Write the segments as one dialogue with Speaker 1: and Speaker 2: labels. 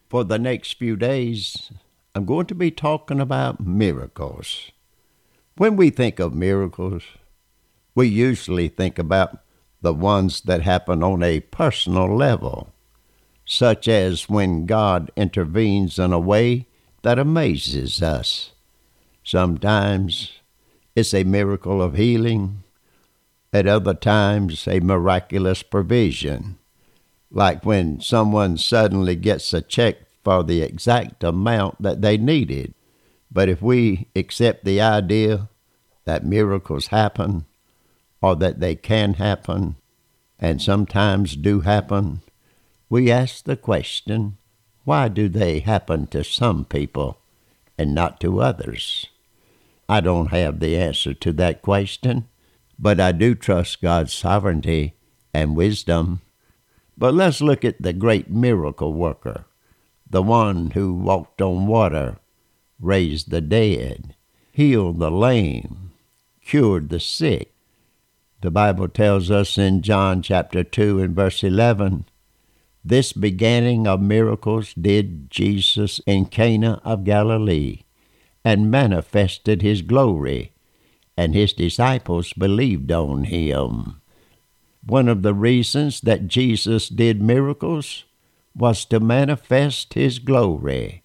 Speaker 1: For the next few days, I'm going to be talking about miracles. When we think of miracles, we usually think about the ones that happen on a personal level, such as when God intervenes in a way that amazes us. Sometimes it's a miracle of healing, at other times a miraculous provision, like when someone suddenly gets a check for the exact amount that they needed. But if we accept the idea that miracles happen, or that they can happen, and sometimes do happen, we ask the question, why do they happen to some people and not to others? I don't have the answer to that question, but I do trust God's sovereignty and wisdom. But let's look at the great miracle worker, the one who walked on water, raised the dead, healed the lame, cured the sick. The Bible tells us in John chapter 2 and verse 11, "This beginning of miracles did Jesus in Cana of Galilee, and manifested his glory, and his disciples believed on him." One of the reasons that Jesus did miracles was to manifest his glory.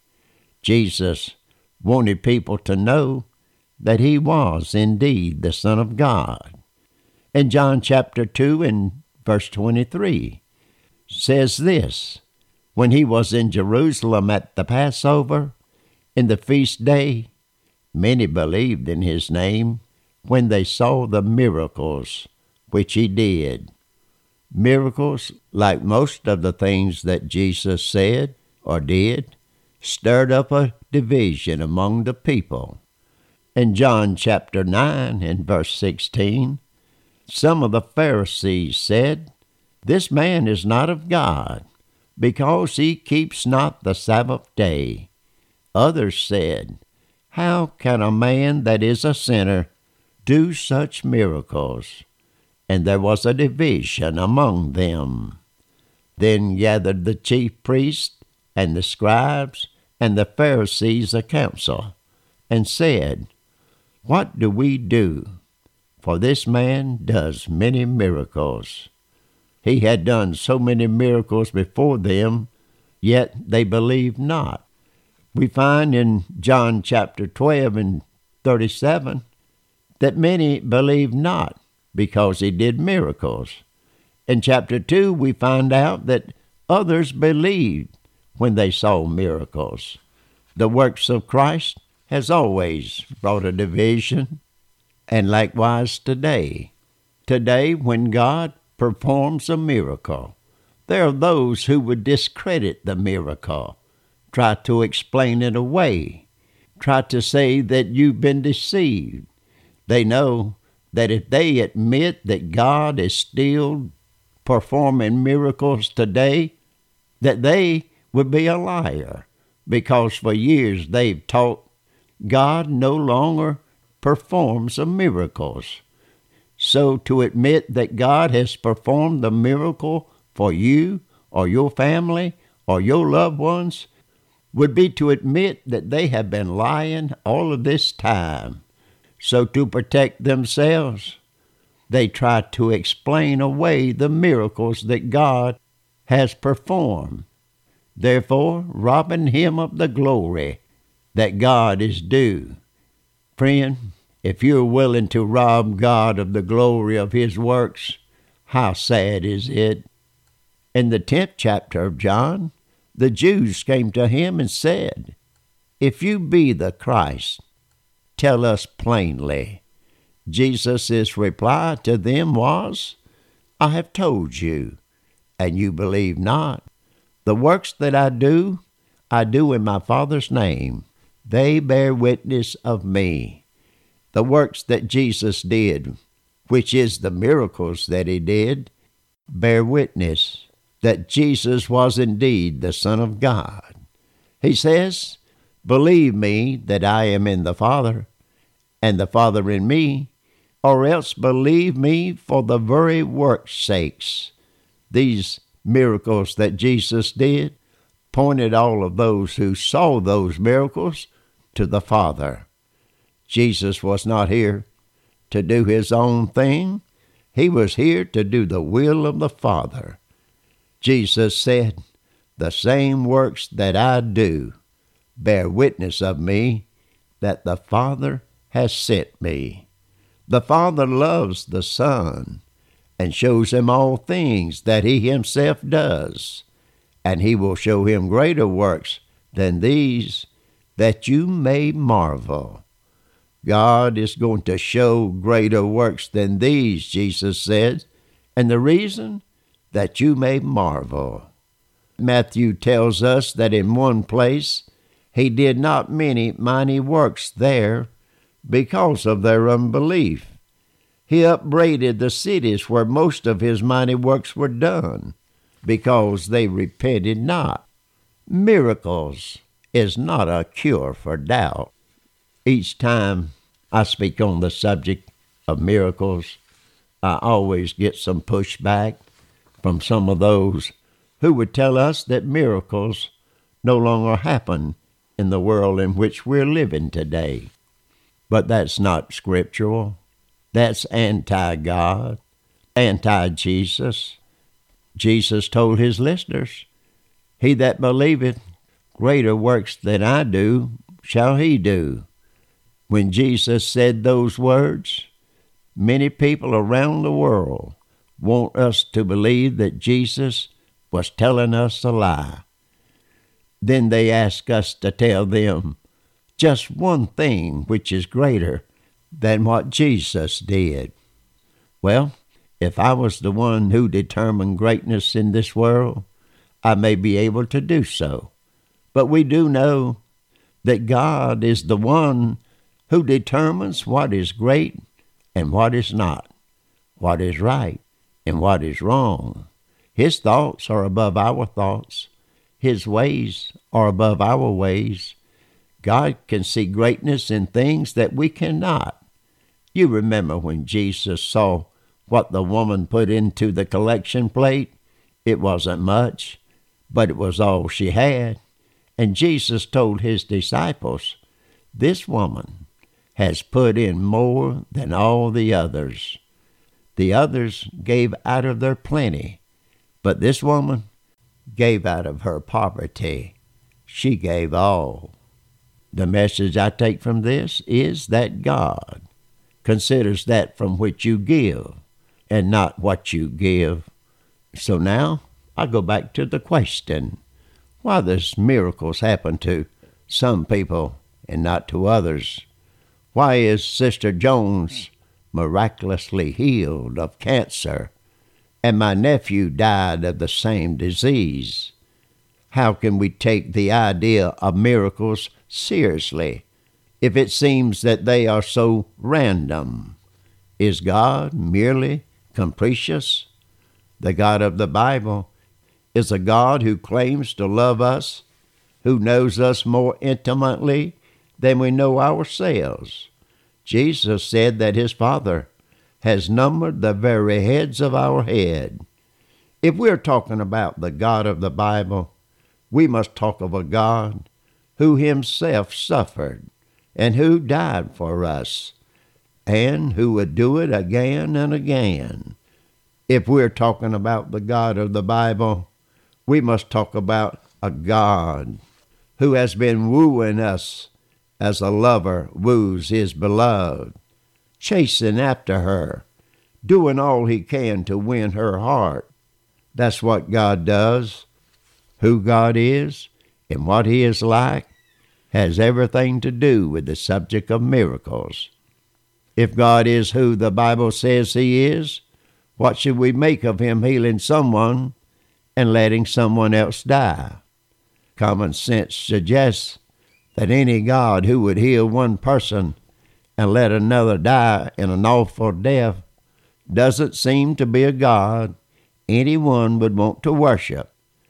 Speaker 1: Jesus wanted people to know that he was indeed the Son of God. In John chapter 2 and verse 23 says this, "When he was in Jerusalem at the Passover, in the feast day, many believed in his name when they saw the miracles which he did." Miracles, like most of the things that Jesus said or did, stirred up a division among the people. In John chapter 9 and verse 16, some of the Pharisees said, "This man is not of God, because he keeps not the Sabbath day." Others said, "How can a man that is a sinner do such miracles?" And there was a division among them. Then gathered the chief priests and the scribes and the Pharisees a council, and said, "What do we do? For this man does many miracles." He had done so many miracles before them, yet they believed not. We find in John chapter 12 and 37 that many believed not because he did miracles. In chapter 2, we find out that others believed when they saw miracles. The works of Christ has always brought a division, and likewise today. Today, when God performs a miracle, there are those who would discredit the miracle, try to explain it away, try to say that you've been deceived. They know that if they admit that God is still performing miracles today, that they would be a liar, because for years they've taught God no longer performs the miracles. So to admit that God has performed the miracle for you or your family or your loved ones would be to admit that they have been lying all of this time. So to protect themselves, they try to explain away the miracles that God has performed, therefore robbing him of the glory that God is due. Friend, if you're willing to rob God of the glory of his works, how sad is it? In the 10th chapter of John, the Jews came to him and said, "If you be the Christ, tell us plainly." Jesus' reply to them was, "I have told you, and you believe not. The works that I do in my Father's name. They bear witness of me." The works that Jesus did, which is the miracles that he did, bear witness that Jesus was indeed the Son of God. He says, "Believe me that I am in the Father, and the Father in me, or else believe me for the very work's sakes." These miracles that Jesus did pointed all of those who saw those miracles to the Father. Jesus was not here to do his own thing. He was here to do the will of the Father. Jesus said, "The same works that I do bear witness of me that the Father has sent me." The Father loves the Son and shows him all things that he himself does, and he will show him greater works than these, that you may marvel. God is going to show greater works than these, Jesus said, and the reason, that you may marvel. Matthew tells us that in one place he did not many mighty works there because of their unbelief. He upbraided the cities where most of his mighty works were done because they repented not. Miracles is not a cure for doubt. Each time I speak on the subject of miracles, I always get some pushback from some of those who would tell us that miracles no longer happen in the world in which we're living today. But that's not scriptural. That's anti-God, anti-Jesus. Jesus told his listeners, "He that believeth, greater works than I do shall he do." When Jesus said those words, many people around the world want us to believe that Jesus was telling us a lie. Then they ask us to tell them just one thing which is greater than what Jesus did. Well, if I was the one who determined greatness in this world, I may be able to do so. But we do know that God is the one who determines what is great and what is not, what is right and what is wrong. His thoughts are above our thoughts. His ways are above our ways. God can see greatness in things that we cannot. You remember when Jesus saw what the woman put into the collection plate? It wasn't much, but it was all she had. And Jesus told his disciples, "This woman has put in more than all the others. The others gave out of their plenty, but this woman gave out of her poverty. She gave all." The message I take from this is that God considers that from which you give and not what you give. So now I go back to the question, why does miracles happen to some people and not to others? Why is Sister Jones miraculously healed of cancer and my nephew died of the same disease? How can we take the idea of miracles seriously if it seems that they are so random? Is God merely capricious? The God of the Bible is a God who claims to love us, who knows us more intimately than we know ourselves. Jesus said that his Father has numbered the very hairs of our head. If we're talking about the God of the Bible, we must talk of a God who himself suffered and who died for us, and who would do it again and again. If we're talking about the God of the Bible, we must talk about a God who has been wooing us as a lover woos his beloved, chasing after her, doing all he can to win her heart. That's what God does. Who God is and what he is like has everything to do with the subject of miracles. If God is who the Bible says he is, what should we make of him healing someone and letting someone else die? Common sense suggests that any God who would heal one person and let another die in an awful death doesn't seem to be a God anyone would want to worship.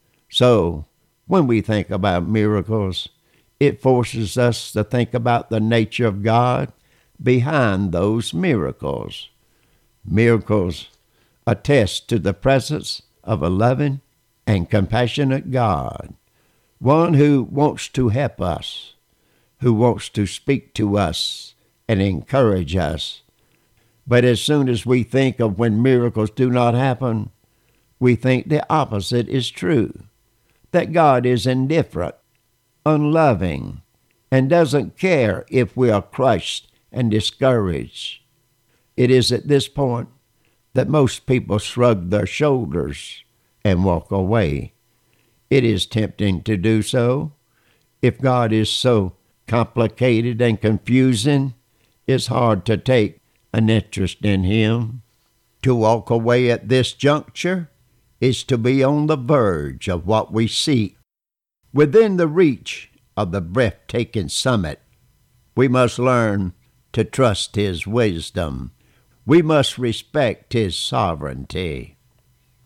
Speaker 1: So, when we think about miracles, it forces us to think about the nature of God behind those miracles. Miracles attest to the presence of a loving and compassionate God. one who wants to help us, who wants to speak to us and encourage us. But as soon as we think of when miracles do not happen, we think the opposite is true, that God is indifferent, unloving, and doesn't care if we are crushed and discouraged. It is at this point that most people shrug their shoulders and walk away. It is tempting to do so. If God is so complicated and confusing, it's hard to take an interest in Him. To walk away at this juncture is to be on the verge of what we seek, within the reach of the breathtaking summit. We must learn to trust His wisdom. We must respect His sovereignty.